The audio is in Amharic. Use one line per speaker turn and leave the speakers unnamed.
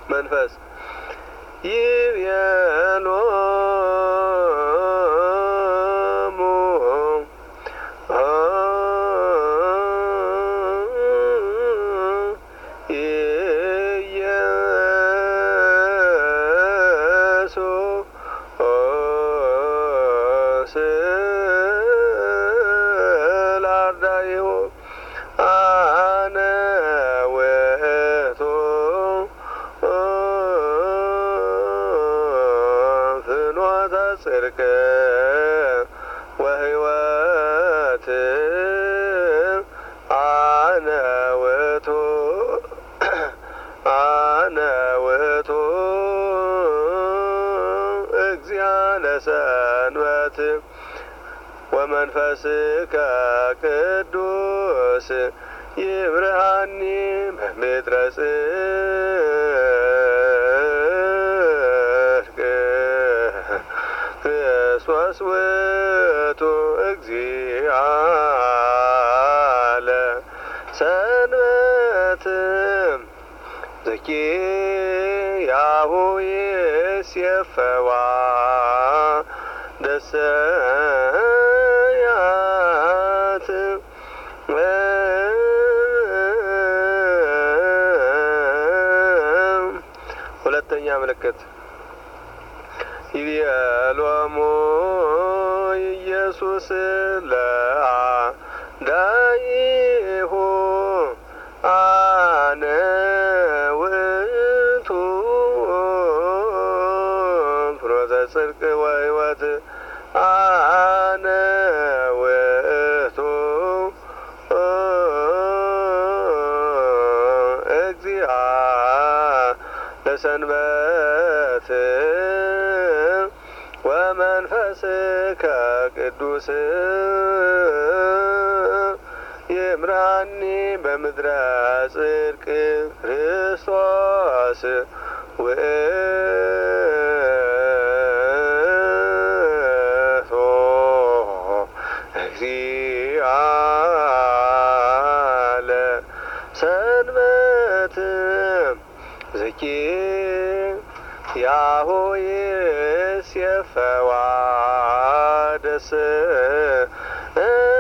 መንፈስ ይቤሎሙ ኢየሱስ ለአርዳኢሁ አነ ውእቱ ፍኖተ ጽድቅ ወሕይወት አነ ውእቱ እግዚአ ለሰንበት ወመንፈስከ ቅዱስ ይብርሃኒ በምድረ ጽድቅ ክርስቶስ ውእቱ እግዚአ ለሰንበት ዘኪያሁ ይሴፈዋ ደሰያት ሁለተኛ ምልክት ይቤሎሙ ኢየሱስ ለአርዳኢሁ አነ ውእቱ ፍኖተ ጽድቅ ወሕይወት አነ ውእቱ እግዚአ ለሰንበት ወመንፈስከ ቅዱስ ይምራኒ በምድረ ጽድቅ ክርስቶስ ውእቱ እግዚአ ለሰንበት ዘኪያሁ ይሴፈዋ ደሰያት